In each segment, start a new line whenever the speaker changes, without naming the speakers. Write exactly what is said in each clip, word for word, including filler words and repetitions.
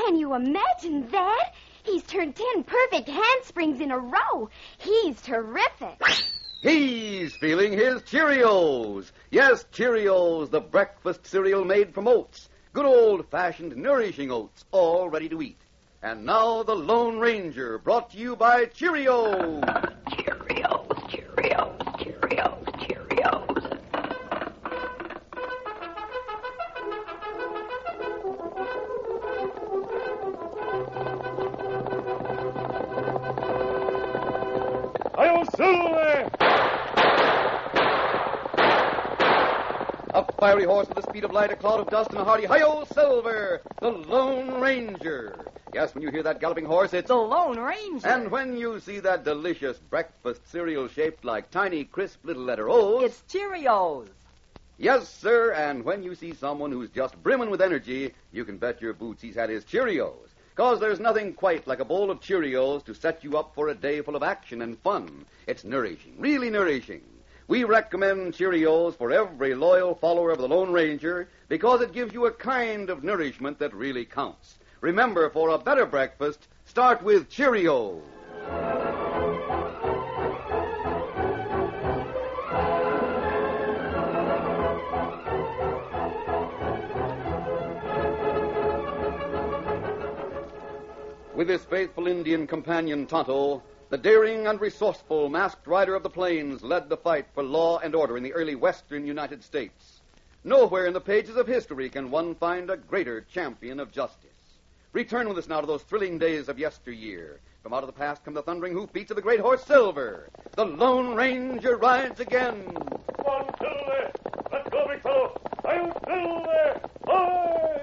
Can you imagine that? He's turned ten perfect handsprings in a row. He's terrific.
He's feeling his Cheerios. Yes, Cheerios, the breakfast cereal made from oats. Good old-fashioned, nourishing oats, all ready to eat. And now the Lone Ranger, brought to you by Cheerios.
Cheerios, Cheerios, Cheerios, Cheerios.
Hi-yo, Silver!
A fiery horse with the speed of light, a cloud of dust, and a hearty hi-yo, Silver, the Lone Ranger. Yes, when you hear that galloping horse, it's
The Lone Ranger.
And when you see that delicious breakfast cereal shaped like tiny, crisp little letter O's...
It's Cheerios.
Yes, sir, and when you see someone who's just brimming with energy, you can bet your boots he's had his Cheerios. Because there's nothing quite like a bowl of Cheerios to set you up for a day full of action and fun. It's nourishing, really nourishing. We recommend Cheerios for every loyal follower of the Lone Ranger because it gives you a kind of nourishment that really counts. Remember, for a better breakfast, start with Cheerios. With his faithful Indian companion Tonto, the daring and resourceful masked rider of the plains led the fight for law and order in the early western United States. Nowhere in the pages of history can one find a greater champion of justice. Return with us now to those thrilling days of yesteryear. From out of the past come the thundering hoofbeats of the great horse Silver. The Lone Ranger rides again.
Come on, Silver! Let's go, big fellow! Hi-yo, Silver! Hi!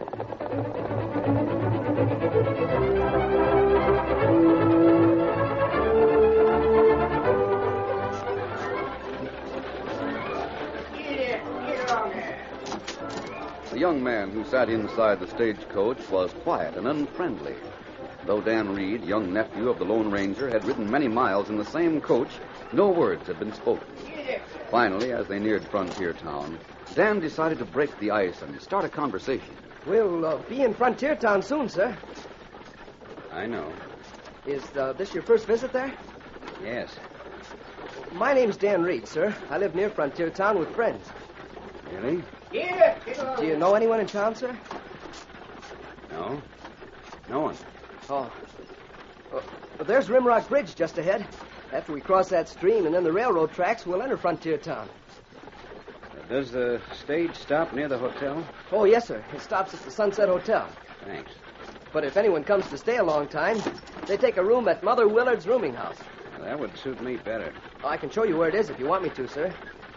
The young man who sat inside the stagecoach was quiet and unfriendly. Though Dan Reed, young nephew of the Lone Ranger, had ridden many miles in the same coach, no words had been spoken. Finally, as they neared Frontier Town, Dan decided to break the ice and start a conversation.
We'll uh, be in Frontier Town soon, sir.
I know.
Is uh, this your first visit there?
Yes.
My name's Dan Reed, sir. I live near Frontier Town with friends.
Really?
Do you know anyone in town, sir?
No. No one.
Oh. Well, there's Rimrock Bridge just ahead. After we cross that stream and then the railroad tracks, we'll enter Frontier Town.
Does the stage stop near the hotel?
Oh, yes, sir. It stops at the Sunset Hotel.
Thanks.
But if anyone comes to stay a long time, they take a room at Mother Willard's rooming house.
Well, that would suit me better.
Oh, I can show you where it is if you want me to, sir.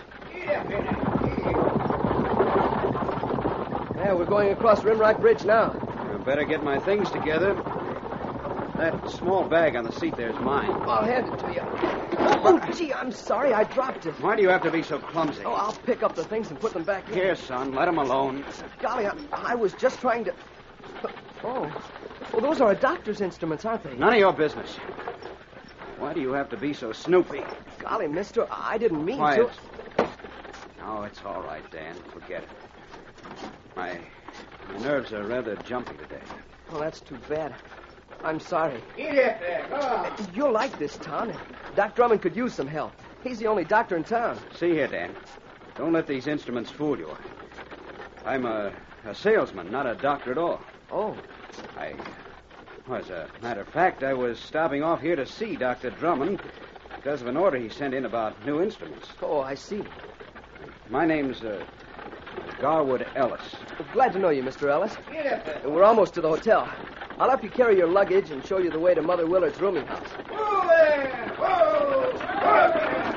Yeah, we're going across Rimrock Bridge now.
I better get my things together. That small bag on the seat there is mine.
I'll hand it to you. Oh, gee, I'm sorry. I dropped it.
Why do you have to be so clumsy?
Oh, I'll pick up the things and put them back in.
Here, son, let him alone.
Golly, I, I was just trying to... Oh. Well, those are a doctor's instruments, aren't they?
None of your business. Why do you have to be so snoopy?
Golly, mister, I didn't mean
Quiet.
to...
No, it's all right, Dan. Forget it. My, my nerves are rather jumpy today.
Oh, that's too bad. I'm sorry.
Eat it there. Go on.
You'll like this town. Doc Drummond could use some help. He's the only doctor in town.
See here, Dan. Don't let these instruments fool you. I'm a, a salesman, not a doctor at all.
Oh.
I... Well, as a matter of fact, I was stopping off here to see Doctor Drummond because of an order he sent in about new instruments.
Oh, I see.
My name's uh, Garwood Ellis.
Glad to know you, Mister Ellis.
Eat it there.
We're almost to the hotel. I'll help you carry your luggage and show you the way to Mother Willard's rooming house.
Move there. Whoa. Whoa.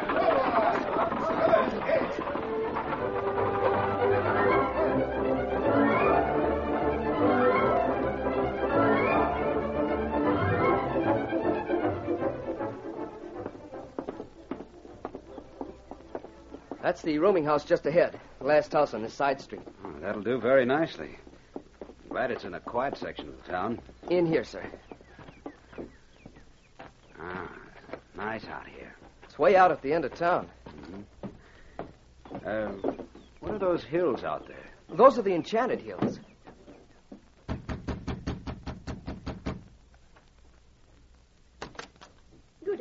That's the rooming house just ahead. The last house on this side street.
Oh, that'll do very nicely. Glad it's in a quiet section of the town.
In here, sir.
Ah, nice out here.
It's way out at the end of town.
Mm-hmm. Uh, what are those hills out there?
Those are the Enchanted Hills.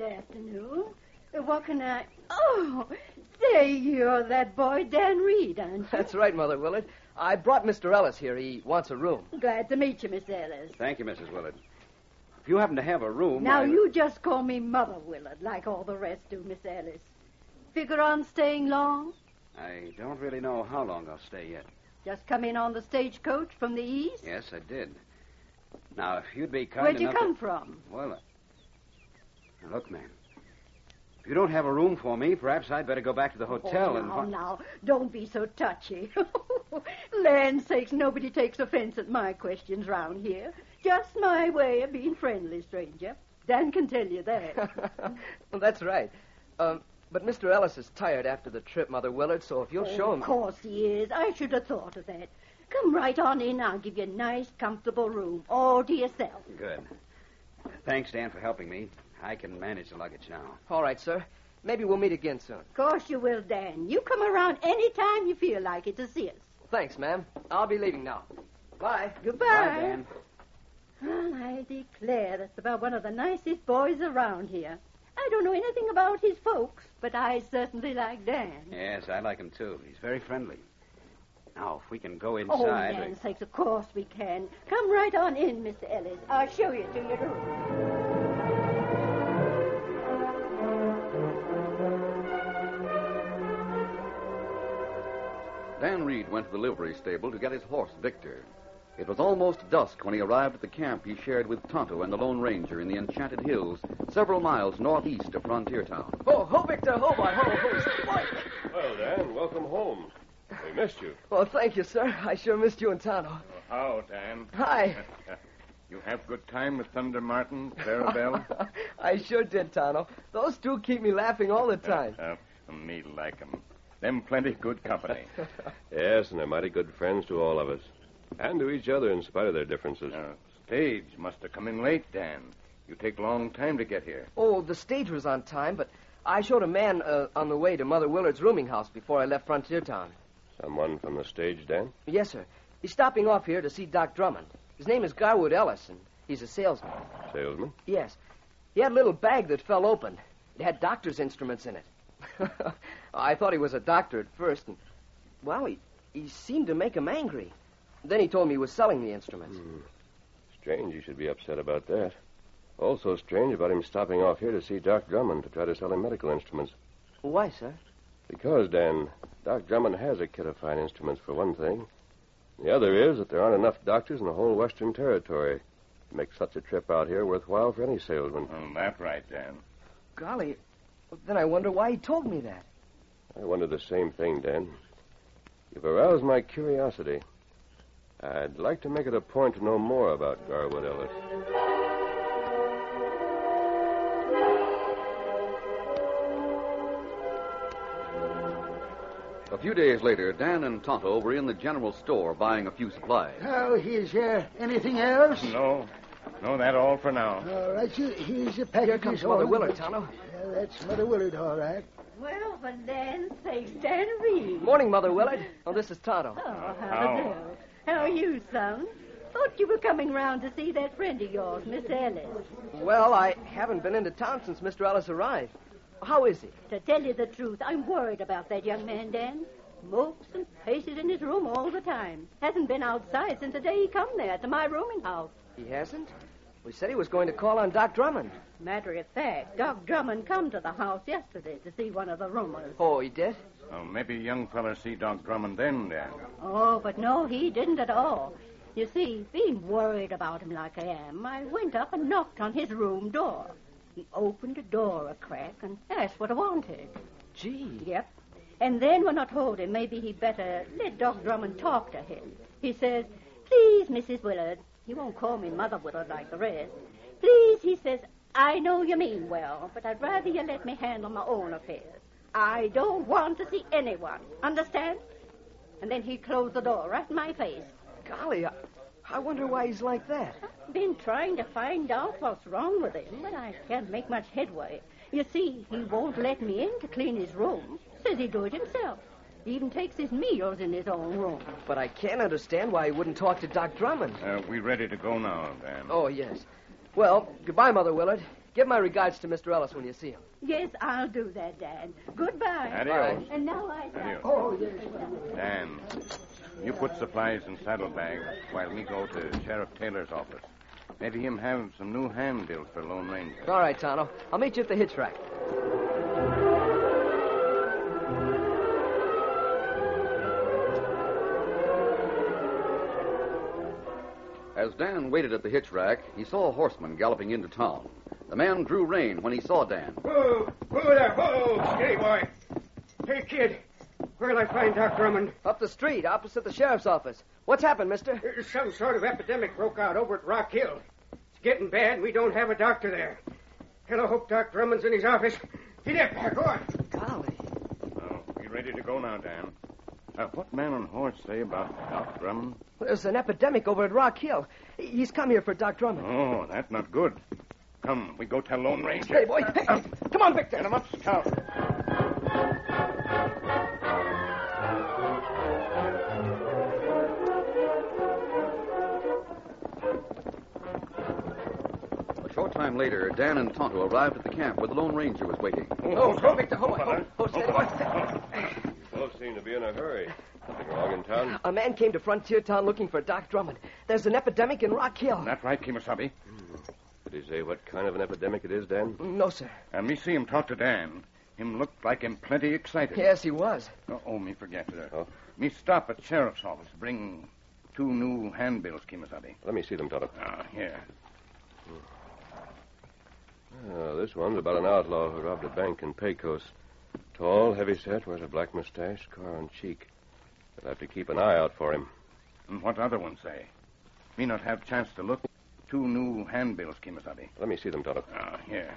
afternoon. Uh, What can I... Oh, say you're that boy Dan Reed, aren't you?
That's right, Mother Willard. I brought Mister Ellis here. He wants a room.
Glad to meet you, Miss Ellis.
Thank you, Missus Willard. If you happen to have a room...
Now,
I...
you just call me Mother Willard, like all the rest do, Miss Ellis. Figure on staying long?
I don't really know how long I'll stay yet.
Just come in on the stagecoach from the east?
Yes, I did. Now, if you'd be kind
Where'd you
enough
come
to...
from?
Well, uh... now, look, ma'am. If you don't have a room for me, perhaps I'd better go back to the hotel
oh,
and...
now, now, don't be so touchy. Land sakes, nobody takes offense at my questions round here. Just my way of being friendly, stranger. Dan can tell you that.
Well, that's right. Um, but Mister Ellis is tired after the trip, Mother Willard, so if you'll
oh,
show him...
Of course he is. I should have thought of that. Come right on in. I'll give you a nice, comfortable room, all to yourself.
Good. Thanks, Dan, for helping me. I can manage the luggage now.
All right, sir. Maybe we'll meet again soon.
Of course you will, Dan. You come around any time you feel like it to see us.
Thanks, ma'am. I'll be leaving now. Bye.
Goodbye.
Bye, Dan.
Well, I declare that's about one of the nicest boys around here. I don't know anything about his folks, but I certainly like Dan.
Yes, I like him, too. He's very friendly. Now, if we can go
Oh,
inside...
Dan's sakes, of course we can. Come right on in, Mister Ellis. I'll show you to your room.
Dan Reed went to the livery stable to get his horse, Victor. It was almost dusk when he arrived at the camp he shared with Tonto and the Lone Ranger in the Enchanted Hills, several miles northeast of Frontier Town.
Ho, ho, Victor, ho, boy, ho, ho. Boy.
Well, Dan, welcome home. We missed you.
Well, thank you, sir. I sure missed you and Tonto.
How, Dan?
Hi.
You have good time with Thunder Martin, Clarabelle?
I sure did, Tonto. Those two keep me laughing all the time.
Uh, me like 'em. Them plenty good company.
Yes, and they're mighty good friends to all of us. And to each other in spite of their differences.
Uh, stage must have come in late, Dan. You take a long time to get here.
Oh, the stage was on time, but I showed a man uh, on the way to Mother Willard's rooming house before I left Frontier Town.
Someone from the stage, Dan?
Yes, sir. He's stopping off here to see Doc Drummond. His name is Garwood Ellis, and he's a salesman.
Salesman?
Yes. He had a little bag that fell open. It had doctor's instruments in it. I thought he was a doctor at first, and, well, he, he seemed to make him angry. Then he told me he was selling the instruments.
Hmm. Strange you should be upset about that. Also strange about him stopping off here to see Doc Drummond to try to sell him medical instruments.
Why, sir?
Because, Dan, Doc Drummond has a kit of fine instruments, for one thing. The other is that there aren't enough doctors in the whole Western Territory to make such a trip out here worthwhile for any salesman.
Oh, that's right, Dan.
Golly, then I wonder why he told me that.
I wonder the same thing, Dan. You've aroused my curiosity. I'd like to make it a point to know more about Garwood Ellis.
A few days later, Dan and Tonto were in the general store buying a few supplies.
Oh, here's uh, anything else?
No. No, that all for now.
All right, so here's a package.
Here comes Mother Willard, Tonto.
Uh, that's Mother Willard, all right.
Well, for Dan's sake, Dan Reed.
Morning, Mother Willard. Oh, this is Tonto.
Oh, how
How?
do? How are you, son? Thought you were coming round to see that friend of yours, Miss Ellis.
Well, I haven't been into town since Mister Ellis arrived. How is he?
To tell you the truth, I'm worried about that young man, Dan. Mopes and paces in his room all the time. Hasn't been outside since the day he come there to my rooming house.
He hasn't? We said he was going to call on Doc Drummond.
Matter of fact, Doc Drummond come to the house yesterday to see one of the roomers.
Oh, he did?
Oh, maybe young feller see Doc Drummond then, Dan.
Oh, but no, he didn't at all. You see, being worried about him like I am, I went up and knocked on his room door. He opened the door a crack and asked what I wanted.
Gee.
Yep. And then when I told him maybe he'd better let Doc Drummond talk to him, he says, "Please, Missus Willard," he won't call me Mother Willard like the rest. "Please," he says, "I know you mean well, but I'd rather you let me handle my own affairs. I don't want to see anyone. Understand?" And then he closed the door right in my face.
Golly, I, I wonder why he's like that.
I've been trying to find out what's wrong with him, but I can't make much headway. You see, he won't let me in to clean his room. Says he'd do it himself. He even takes his meals in his own room.
But I can't understand why he wouldn't talk to Doc Drummond.
Uh, we ready to go now, Dan?
Oh, yes. Well, goodbye, Mother Willard. Give my regards to Mister Ellis when you see him.
Yes, I'll do that, Dan. Goodbye.
Adios.
And now I...
Adios.
Oh, yes.
Dan, you put supplies in saddlebags while me go to Sheriff Taylor's office. Maybe him have some new handbills for Lone Ranger.
All right, Tonto. I'll meet you at the hitch rack.
As Dan waited at the hitch rack, he saw a horseman galloping into town. The man drew rein when he saw Dan.
Whoa, whoa there, whoa, steady, boy. Hey, kid, where'll I find Doc Drummond?
Up the street, opposite the sheriff's office. What's happened, mister?
There's some sort of epidemic broke out over at Rock Hill. It's getting bad, and we don't have a doctor there. Hell, I hope Doc Drummond's in his office. Get up there, go on.
Golly.
Oh, you ready to go now, Dan? Uh, what man on horse say about Doc Drummond?
There's an epidemic over at Rock Hill. He's come here for Doc Drummond.
Oh, that's not good. Come, we go tell Lone Ranger.
Hey, boy. Hey, come on, Victor.
Get him up, Scout.
A short time later, Dan and Tonto arrived at the camp where the Lone Ranger was waiting.
Oh, go, Victor. Hold on. Oh, steady, boy.
You both seem to be in a hurry. Something wrong in town?
A man came to Frontier Town looking for Doc Drummond. There's an epidemic in Rock Hill.
That right, Kimasabi?
Did he say what kind of an epidemic it is, Dan?
No, sir.
And me see him talk to Dan. Him looked like him plenty excited.
Yes, he was.
Oh, oh me forget, sir.
Oh?
Me stop at sheriff's office. Bring two new handbills, Kimasabi.
Let me see them, Tonto.
Ah, here.
Oh, this one's about an outlaw who robbed a bank in Pecos. Tall, heavy-set, wears a black mustache, scar on cheek. We'll have to keep an eye out for him.
And what other ones say? Me not have chance to look. Two new handbills, Kimasabi.
Let me see them, Tonto.
Ah, here.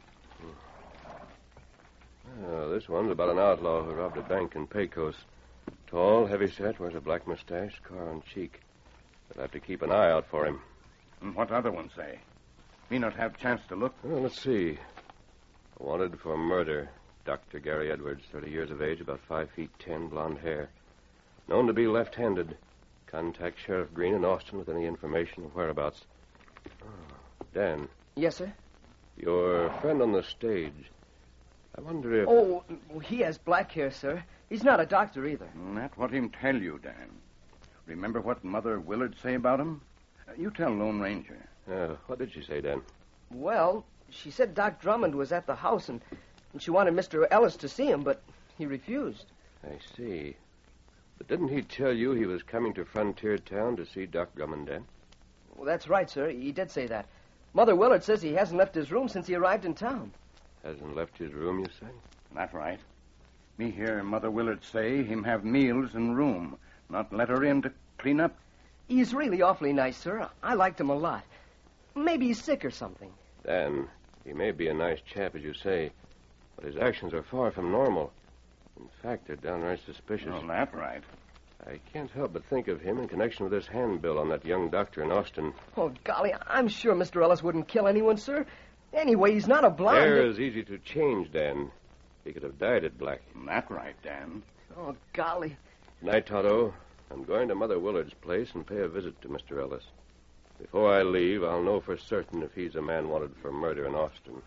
Oh, this one's about an outlaw who robbed a bank in Pecos. Tall, heavy-set, wears a black mustache, scar on cheek. We'll have to keep an eye out for him.
And what other ones say? Me not have chance to look.
Well, let's see. Wanted for murder. Doctor Gary Edwards, thirty years of age, about five feet ten, blonde hair. Known to be left-handed. Contact Sheriff Green in Austin with any information of whereabouts. Oh, Dan.
Yes, sir?
Your friend on the stage. I wonder if...
Oh, he has black hair, sir. He's not a doctor either.
And that's what him tell you, Dan. Remember what Mother Willard say about him? Uh, you tell Lone Ranger.
Uh, what did she say, Dan?
Well, she said Doc Drummond was at the house, and, and she wanted Mister Ellis to see him, but he refused.
I see. But didn't he tell you he was coming to Frontier Town to see Doc Drummond, Dan?
Well, that's right, sir. He did say that. Mother Willard says he hasn't left his room since he arrived in town.
Hasn't left his room, you say?
That's right. Me hear Mother Willard say him have meals and room, not let her in to clean up.
He's really awfully nice, sir. I liked him a lot. Maybe he's sick or something.
Dan, he may be a nice chap, as you say, but his actions are far from normal. In fact, they're downright suspicious.
Oh, that's right.
I can't help but think of him in connection with this handbill on that young doctor in Austin.
Oh, golly, I'm sure Mister Ellis wouldn't kill anyone, sir. Anyway, he's not a blind...
Hair is easy to change, Dan. He could have dyed it black.
That's right, Dan.
Oh, golly.
Night, Tonto. I'm going to Mother Willard's place and pay a visit to Mister Ellis. Before I leave, I'll know for certain if he's a man wanted for murder in Austin.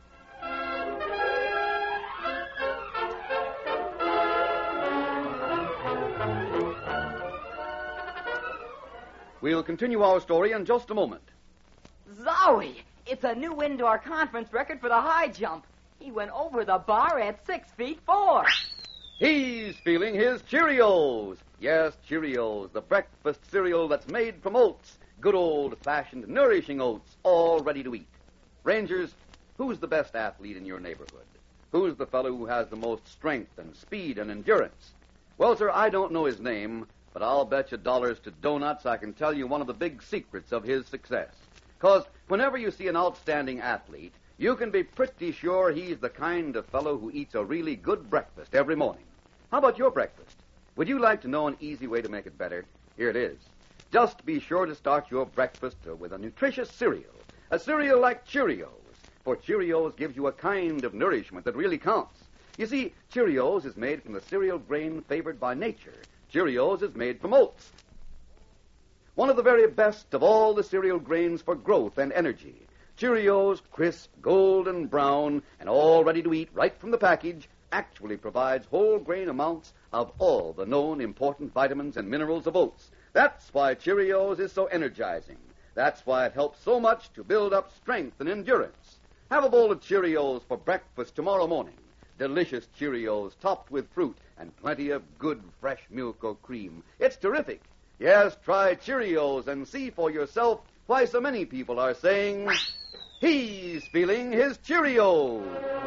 We'll continue our story in just a moment.
Zowie! It's a new indoor conference record for the high jump. He went over the bar at six feet four.
He's feeling his Cheerios. Yes, Cheerios, the breakfast cereal that's made from oats. Good old-fashioned, nourishing oats, all ready to eat. Rangers, who's the best athlete in your neighborhood? Who's the fellow who has the most strength and speed and endurance? Well, sir, I don't know his name, but I'll bet you dollars to donuts I can tell you one of the big secrets of his success. Because whenever you see an outstanding athlete, you can be pretty sure he's the kind of fellow who eats a really good breakfast every morning. How about your breakfast? Would you like to know an easy way to make it better? Here it is. Just be sure to start your breakfast with a nutritious cereal. A cereal like Cheerios. For Cheerios gives you a kind of nourishment that really counts. You see, Cheerios is made from the cereal grain favored by nature. Cheerios is made from oats. One of the very best of all the cereal grains for growth and energy. Cheerios, crisp, golden brown, and all ready to eat right from the package, actually provides whole grain amounts of all the known important vitamins and minerals of oats. That's why Cheerios is so energizing. That's why it helps so much to build up strength and endurance. Have a bowl of Cheerios for breakfast tomorrow morning. Delicious Cheerios topped with fruit and plenty of good fresh milk or cream. It's terrific. Yes, try Cheerios and see for yourself why so many people are saying he's feeling his Cheerios.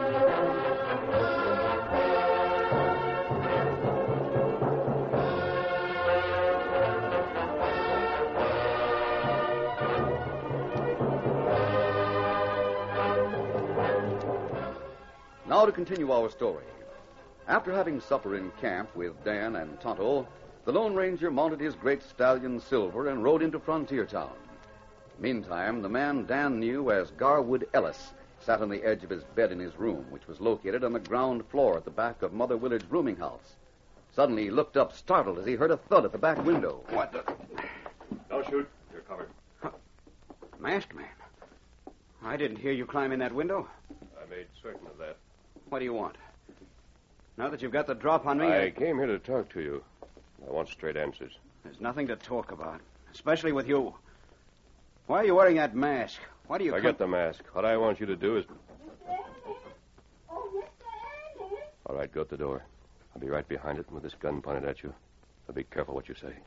Now to continue our story. After having supper in camp with Dan and Tonto, the Lone Ranger mounted his great stallion Silver and rode into Frontier Town. Meantime, the man Dan knew as Garwood Ellis sat on the edge of his bed in his room, which was located on the ground floor at the back of Mother Willard's rooming house. Suddenly, he looked up, startled, as he heard a thud at the back window.
What the...
Don't shoot. You're covered.
Huh. Masked man. I didn't hear you climb in that window.
I made certain of that.
What do you want? Now that you've got the drop on me...
I came here to talk to you. I want straight answers.
There's nothing to talk about, especially with you. Why are you wearing that mask? Why do you...
Forget
come...
the mask. What I want you to do is...
Mister Ellis? Oh, Mister Ellis?
All right, go at the door. I'll be right behind it with this gun pointed at you. So be careful what you say.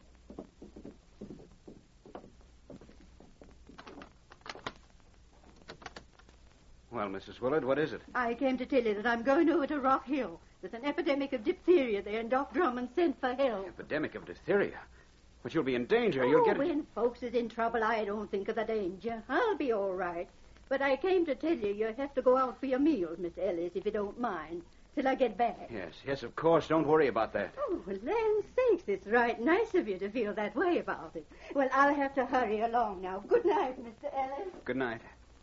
Well, Missus Willard, what is it?
I came to tell you that I'm going over to Rock Hill. There's an epidemic of diphtheria there, and Doc Drummond sent for help.
Epidemic of diphtheria? But you'll be in danger.
Oh,
You'll get...
when folks is in trouble, I don't think of the danger. I'll be all right. But I came to tell you you have to go out for your meals, Miss Ellis, if you don't mind, till I get back.
Yes, yes, of course. Don't worry about that.
Oh, well, land sakes, it's right nice of you to feel that way about it. Well, I'll have to hurry along now. Good night, Mister Ellis.
Good night.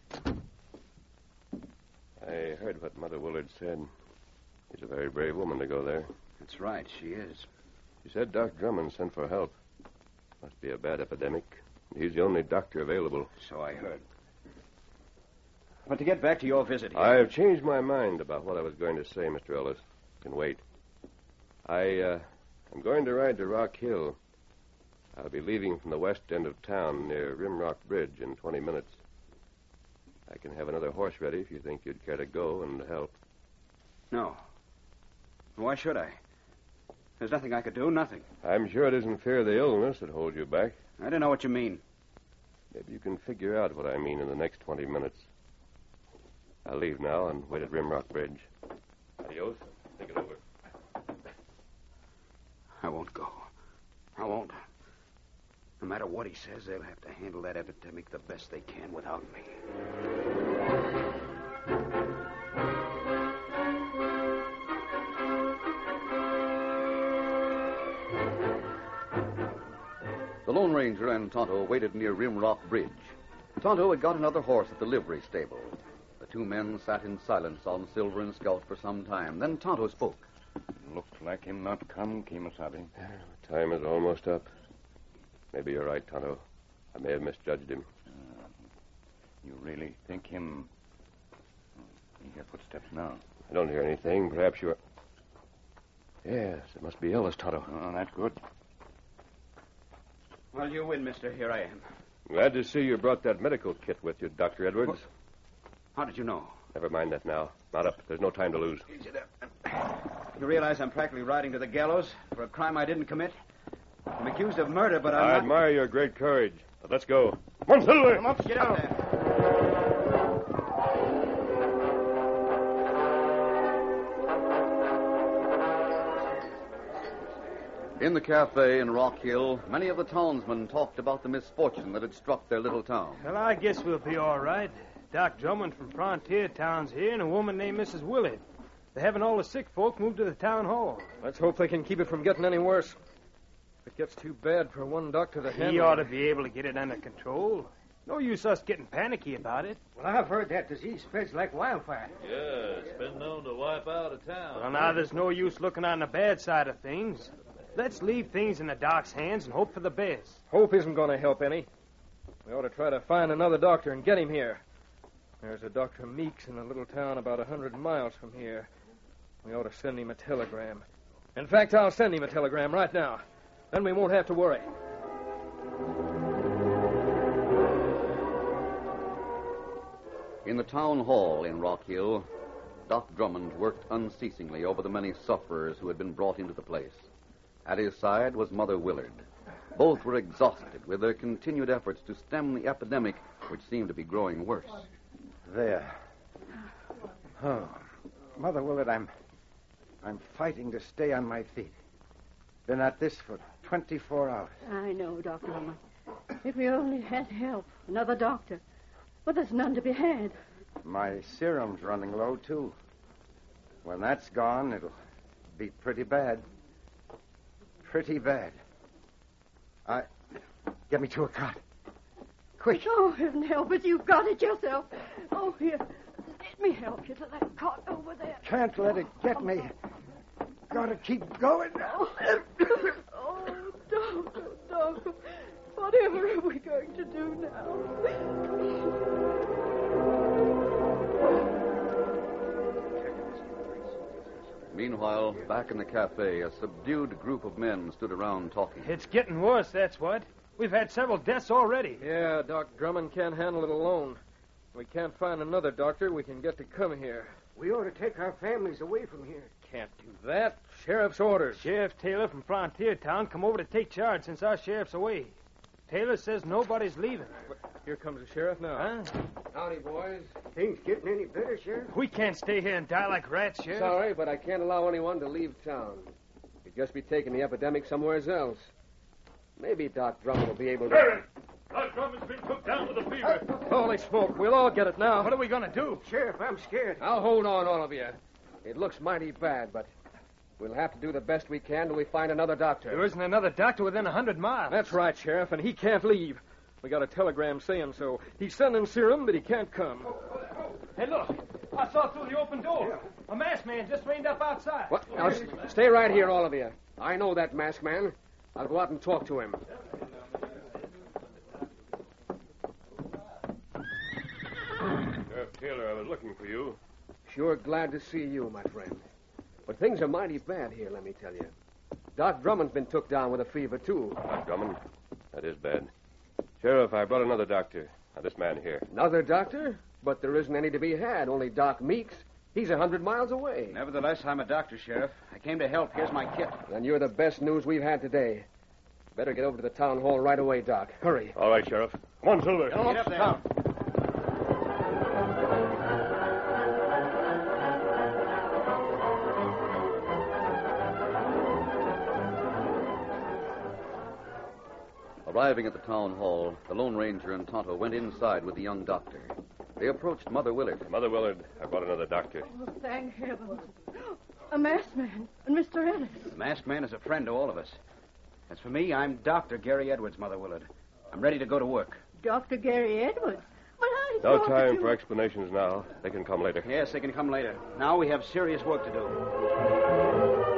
I heard what Mother Willard said. She's a very brave woman to go there.
That's right, she is.
She said Doc Drummond sent for help. Must be a bad epidemic. He's the only doctor available.
So I heard. But to get back to your visit here...
I've changed my mind about what I was going to say, Mister Ellis. You can wait. I, uh, I'm going to ride to Rock Hill. I'll be leaving from the west end of town near Rimrock Bridge in twenty minutes. I can have another horse ready if you think you'd care to go and help.
No. Why should I? There's nothing I could do, nothing.
I'm sure it isn't fear of the illness that holds you back.
I don't know what you mean.
Maybe you can figure out what I mean in the next twenty minutes. I'll leave now and wait at Rimrock Bridge. Adios. Think it over.
I won't go. I won't. No matter what he says, they'll have to handle that epidemic the best they can without me.
The Lone Ranger and Tonto waited near Rimrock Bridge. Tonto had got another horse at the livery stable. The two men sat in silence on Silver and Scout for some time. Then Tonto spoke.
Looked like him not come, Kemosabe.
Time is almost up. Maybe you're right, Tonto. I may have misjudged him.
Uh, you really think him... You hear footsteps now.
I don't hear anything. Perhaps you're... Yes, it must be Ellis, Tonto.
Oh, that's good.
Well, you win, mister. Here I am.
Glad to see you brought that medical kit with you, Doctor Edwards.
What? How did you know?
Never mind that now. Mount up. There's no time to lose.
Easy there. You realize I'm practically riding to the gallows for a crime I didn't commit? I'm accused of murder, but I'm
I
not...
admire your great courage. But let's go. Come on, Silver!
Come up, get out there.
In the cafe in Rock Hill, many of the townsmen talked about the misfortune that had struck their little town.
Well, I guess we'll be all right. Doc Drummond from Frontier Town's here and a woman named Missus Willard. They're having all the sick folk moved to the town hall.
Let's hope they can keep it from getting any worse. If it gets too bad for one doctor to handle...
He ought to be able to get it under control. No use us getting panicky about it.
Well, I've heard that disease spreads like wildfire.
Yeah, it's been known to wipe out a town.
Well, now there's no use looking on the bad side of things. Let's leave things in the doc's hands and hope for the best.
Hope isn't going to help any. We ought to try to find another doctor and get him here. There's a Doctor Meeks in a little town about a hundred miles from here. We ought to send him a telegram. In fact, I'll send him a telegram right now. Then we won't have to worry.
In the town hall in Rock Hill, Doc Drummond worked unceasingly over the many sufferers who had been brought into the place. At his side was Mother Willard. Both were exhausted with their continued efforts to stem the epidemic, which seemed to be growing worse.
There. Oh, Mother Willard, I'm... I'm fighting to stay on my feet. Been at this for twenty-four hours.
I know, Doctor Drummond. If we only had help, another doctor. But there's none to be had.
My serum's running low, too. When that's gone, it'll be pretty bad. Pretty bad. I... Get me to a cot. Quick.
Oh, heaven help us. You've got it yourself. Oh, here. Let me help you to that cot over there.
Can't let it get me. Gotta keep going.
Oh, oh Doctor, Doctor. Whatever are we going to do now?
Meanwhile, back in the cafe, a subdued group of men stood around talking.
It's getting worse, that's what. We've had several deaths already.
Yeah, Doc Drummond can't handle it alone. We can't find another doctor we can get to come here.
We ought to take our families away from here.
Can't do that. Sheriff's orders.
Sheriff Taylor from Frontier Town come over to take charge since our sheriff's away. Taylor says nobody's leaving.
Here comes the sheriff now.
Huh?
Howdy, boys. Things getting any better, Sheriff?
We can't stay here and die like rats, Sheriff.
Sorry, but I can't allow anyone to leave town. You'd just be taking the epidemic somewhere else. Maybe Doc Drummond will be able to...
Sheriff! Doc Drummond's been took down with a fever.
Holy smoke, we'll all get it now.
What are we going to do?
Sheriff, I'm scared.
Now, hold on, all of you. It looks mighty bad, but we'll have to do the best we can till we find another doctor.
There isn't another doctor within a hundred miles.
That's right, Sheriff, and he can't leave. We got a telegram saying so. He's sending serum, but he can't come.
Hey, look. I saw through the open door. A masked man just reined up outside.
What? Now, s- stay right here, all of you. I know that masked man. I'll go out and talk to him.
Sheriff Taylor, I was looking for you.
Sure glad to see you, my friend. But things are mighty bad here, let me tell you. Doc Drummond's been took down with a fever, too.
Doc Drummond? That is bad. Sheriff, I brought another doctor. Now, this man here.
Another doctor? But there isn't any to be had, only Doc Meeks. He's a hundred miles away.
Nevertheless, I'm a doctor, Sheriff. I came to help. Here's my kit.
Then you're the best news we've had today. Better get over to the town hall right away, Doc. Hurry.
All right, Sheriff. Come on, Silver.
Get up there.
Arriving at the town hall, the Lone Ranger and Tonto went inside with the young doctor. They approached Mother Willard.
Mother Willard, I brought another doctor.
Oh, thank heaven. A masked man and Mister Ellis.
The masked man is a friend to all of us. As for me, I'm Doctor Gary Edwards, Mother Willard. I'm ready to go to work.
Doctor Gary Edwards. But I
No
thought
time
you...
for explanations now. They can come later.
Yes, they can come later. Now we have serious work to do.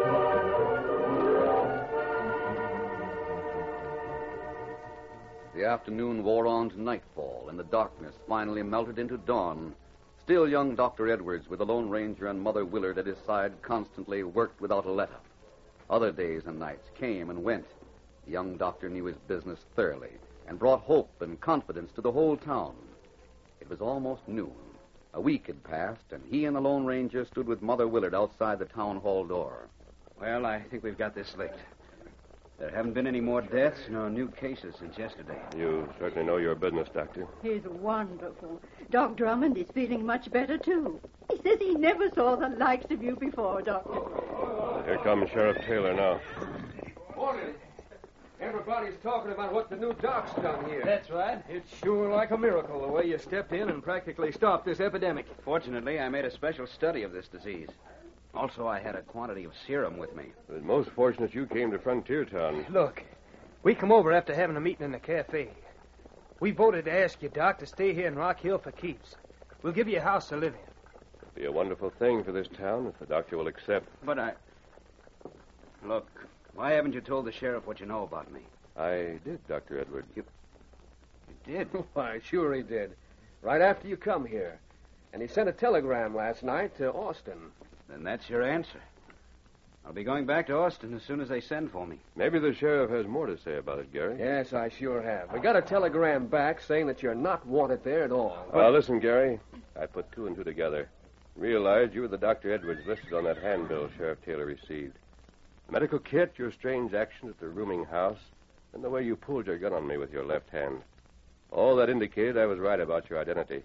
The afternoon wore on to nightfall, and the darkness finally melted into dawn. Still young Doctor Edwards, with the Lone Ranger and Mother Willard at his side, constantly worked without a let-up. Other days and nights came and went. The young doctor knew his business thoroughly and brought hope and confidence to the whole town. It was almost noon. A week had passed, and he and the Lone Ranger stood with Mother Willard outside the town hall door.
Well, I think we've got this licked. There haven't been any more deaths nor new cases since yesterday.
You certainly know your business, Doctor.
He's wonderful. Doc Drummond is feeling much better, too. He says he never saw the likes of you before, Doctor.
Well, here comes Sheriff Taylor now.
Morning. Everybody's talking about what the new doc's done here.
That's right. It's sure like a miracle the way you stepped in and practically stopped this epidemic.
Fortunately, I made a special study of this disease. Also, I had a quantity of serum with me.
It was most fortunate you came to Frontier Town.
Look, we come over after having a meeting in the cafe. We voted to ask you, Doc, to stay here in Rock Hill for keeps. We'll give you a house to live in.
It'll be a wonderful thing for this town if the doctor will accept.
But I... Look, why haven't you told the sheriff what you know about me?
I did, Doctor Edwards.
You, you did?
Why, sure he did. Right after you come here. And he sent a telegram last night to Austin.
Then that's your answer. I'll be going back to Austin as soon as they send for me.
Maybe the sheriff has more to say about it, Gary.
Yes, I sure have. We got a telegram back saying that you're not wanted there at all.
Well, listen, Gary. I put two and two together. Realized you were the Doctor Edwards listed on that handbill Sheriff Taylor received. The medical kit, your strange action at the rooming house, and the way you pulled your gun on me with your left hand. All that indicated I was right about your identity.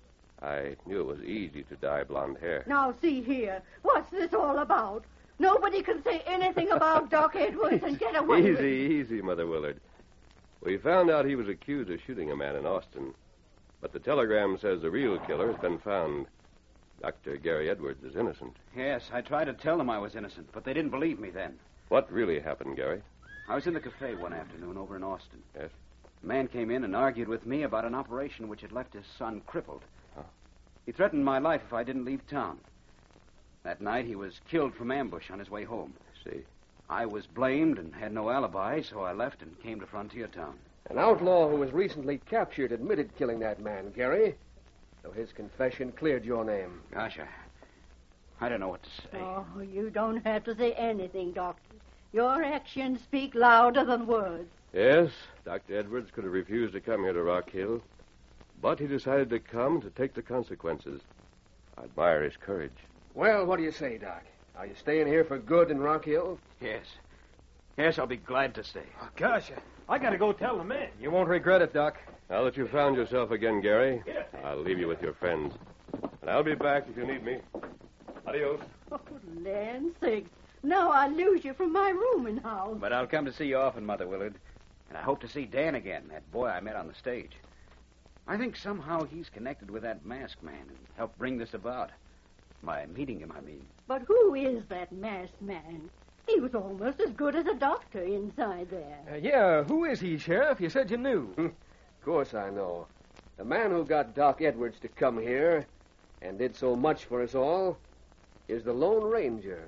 I knew it was easy to dye blonde hair.
Now, see here. What's this all about? Nobody can say anything about Doc Edwards and get away with it.
Easy, easy, Mother Willard. We found out he was accused of shooting a man in Austin. But the telegram says the real killer has been found. Doctor Gary Edwards is innocent.
Yes, I tried to tell them I was innocent, but they didn't believe me then.
What really happened, Gary?
I was in the cafe one afternoon over in Austin.
Yes?
A man came in and argued with me about an operation which had left his son crippled.
Huh.
He threatened my life if I didn't leave town. That night, he was killed from ambush on his way home.
I see.
I was blamed and had no alibi, so I left and came to Frontier Town.
An outlaw who was recently captured admitted killing that man, Gary. So his confession cleared your name.
Gosh, I, I don't know what to say.
Oh, you don't have to say anything, Doctor. Your actions speak louder than words.
Yes, Doctor Edwards could have refused to come here to Rock Hill, but he decided to come to take the consequences. I admire his courage.
Well, what do you say, Doc? Are you staying here for good in Rock Hill?
Yes. Yes, I'll be glad to stay.
Oh, gosh, I, I gotta go tell the men. You won't regret it, Doc.
Now that you've found yourself again, Gary, I'll leave you with your friends. And I'll be back if you need me. Adios.
Oh, land sakes. Now I lose you from my rooming house.
But I'll come to see you often, Mother Willard. And I hope to see Dan again, that boy I met on the stage. I think somehow he's connected with that masked man and helped bring this about. My meeting him, I mean.
But who is that masked man? He was almost as good as a doctor inside there.
Uh, yeah, who is he, Sheriff? You said you knew.
Of course I know. The man who got Doc Edwards to come here and did so much for us all is the Lone Ranger.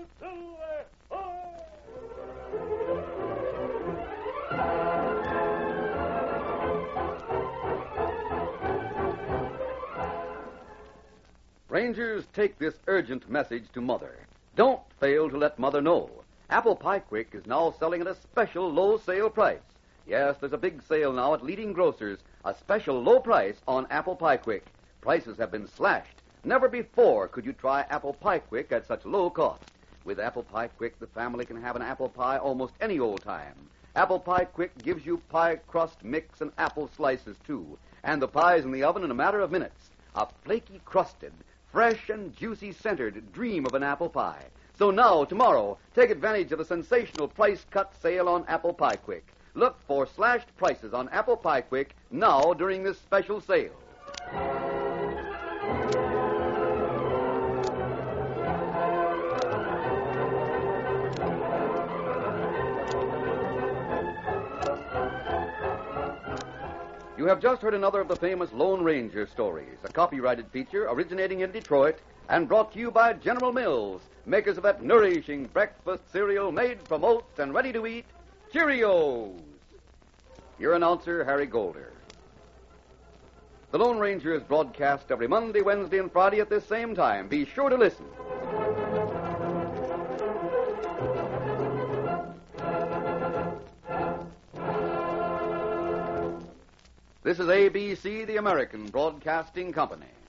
Rangers, take this urgent message to Mother. Don't fail to let Mother know. Apple Pie Quick is now selling at a special low sale price. Yes, there's a big sale now at leading grocers, a special low price on Apple Pie Quick. Prices have been slashed. Never before could you try Apple Pie Quick at such low cost. With Apple Pie Quick, the family can have an apple pie almost any old time. Apple Pie Quick gives you pie crust mix and apple slices, too. And the pie's in the oven in a matter of minutes. A flaky crusted, fresh and juicy scented dream of an apple pie. So now, tomorrow, take advantage of a sensational price cut sale on Apple Pie Quick. Look for slashed prices on Apple Pie Quick now during this special sale. You have just heard another of the famous Lone Ranger stories, a copyrighted feature originating in Detroit and brought to you by General Mills, makers of that nourishing breakfast cereal made from oats and ready to eat, Cheerios. Your announcer, Harry Golder. The Lone Ranger is broadcast every Monday, Wednesday, and Friday at this same time. Be sure to listen. This is A B C, the American Broadcasting Company.